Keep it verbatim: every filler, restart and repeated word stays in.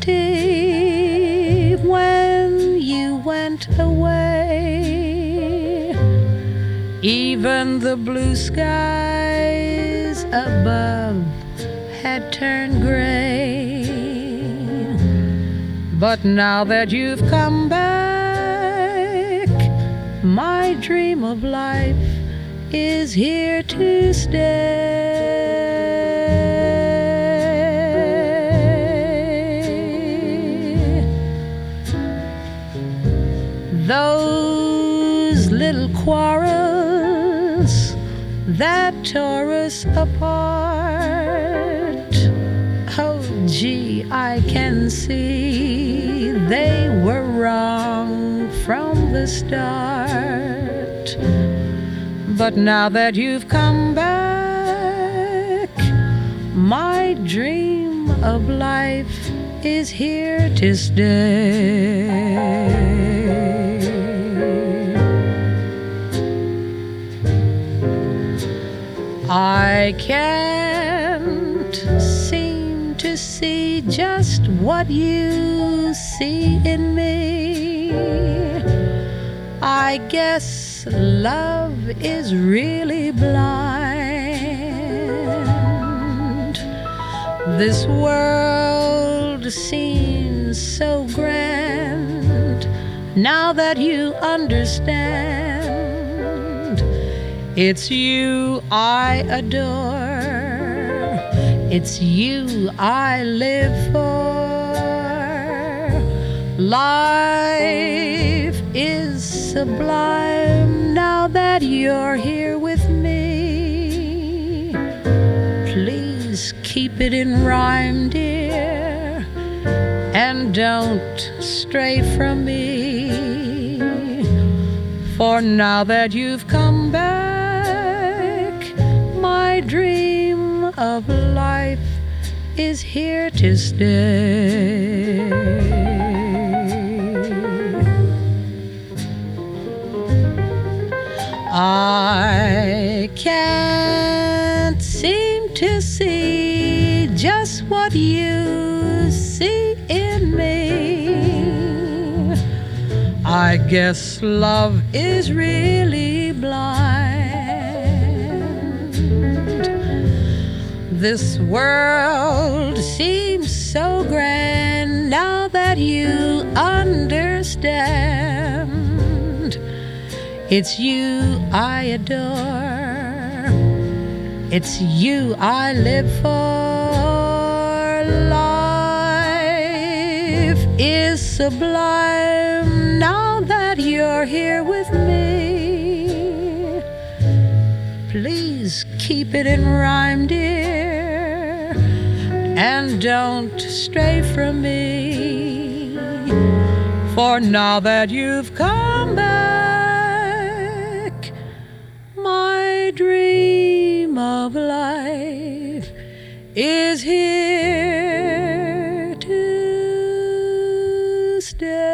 empty when you went away. Even the blue skies above had turned gray. But now that you've come back, my dream of life is here to stay. Those little quarrels that tore us apart, oh gee, I can see they were wrong from the start. But now that you've come back, my dream of life is here to stay. I can't seem to see just what you see in me. I guess love is really blind. This world seems so grand now that you understand. It's you I adore, it's you I live for. Life is sublime now that you're here with me. Please keep it in rhyme, dear, and don't stray from me. For now that you've come back, my dream of life is here to stay. I can't seem to see just what you see in me. I guess love is really blind. This world seems so grand now that you understand. It's you I adore, it's you I live for. Life is sublime now that you're here with me. Please keep it in rhyme, dear, and don't stray from me. For now that you've come back, my dream of life is here to stay.